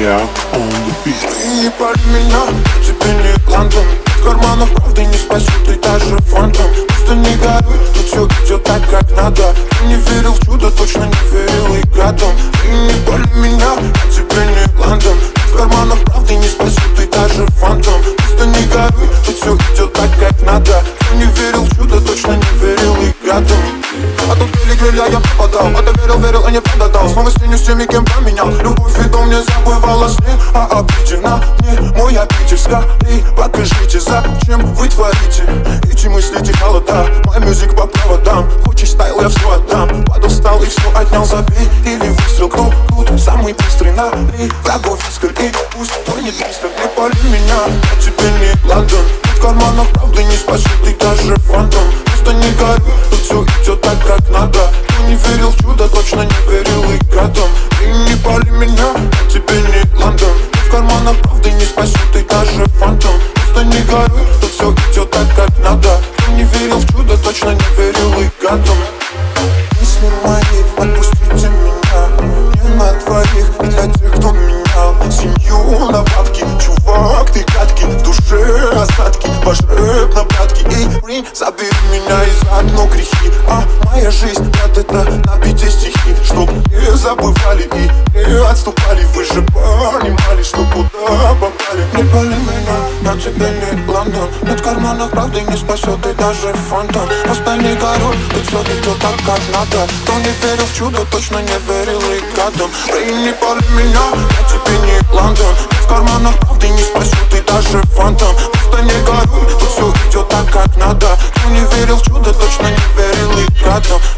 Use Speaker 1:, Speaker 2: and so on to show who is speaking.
Speaker 1: Yeah, on the beat.
Speaker 2: Ты не пали меня, я тебе не Лондон. В карманах правды не спасет и даже фантом. Просто не горюй, тут все идет так, как надо. Ты не верил в чудо, точно не верил и гадом. Ты не пали меня, я тебе не Лондон. В карманах правды не спасет и даже фантом. Просто не горюй, тут все идет так, как надо. Ты не верил в чудо, точно не верил и гадом. А тут гели я пропадал, а ты верил, а не продал. Снова с теми, кем поменял. Любовь и дом не забывала сны, а обидена не мой обитель. Скорей покажите, зачем вы творите. Эти мысли холода, мой мюзик по проводам. Хочешь стайл, я все отдам. Подустал и все отнял, забей или выстрел. Кто тут самый быстрый на врагов искр. И пусть тонет мистер, не пали меня, я тебе не Лондон. В карманах правды не спасет и даже фантом. Просто не горюй, тут все идет так, как надо. Кто не верил в чудо, точно не верил и гадом. Ты не пали меня, я тебе не Лондон. В карманах правды не спасет и даже фантом. Просто не горюй, тут все идет так, как надо. Кто не верил в чудо, точно не верил и гадом. Мысли мои, отпустите меня. Не на двоих и для тех, кто менял семью на бабки. Чувак, ты гадкий, в душе остатки. Ваш рэп на прятки. Эй, Рин, забери меня и заодно грехи. А моя жизнь, брат, это на бите стихи. Чтоб не забывали и не отступали. Вы же понимали, что куда попали. Не пали меня, я тебе не Лондон. Нет в карманах правды не спасет и даже фантом. Просто не горюй, тут все идет так, как надо. Кто не верил в чудо, точно не верил и гадом. Ты не пали меня, я тебе не Лондон. Нет в карманах правды не спасет и даже фантом. Просто не горюй, тут все идет так, как надо. Кто не верил в чудо, точно не верил и гадом.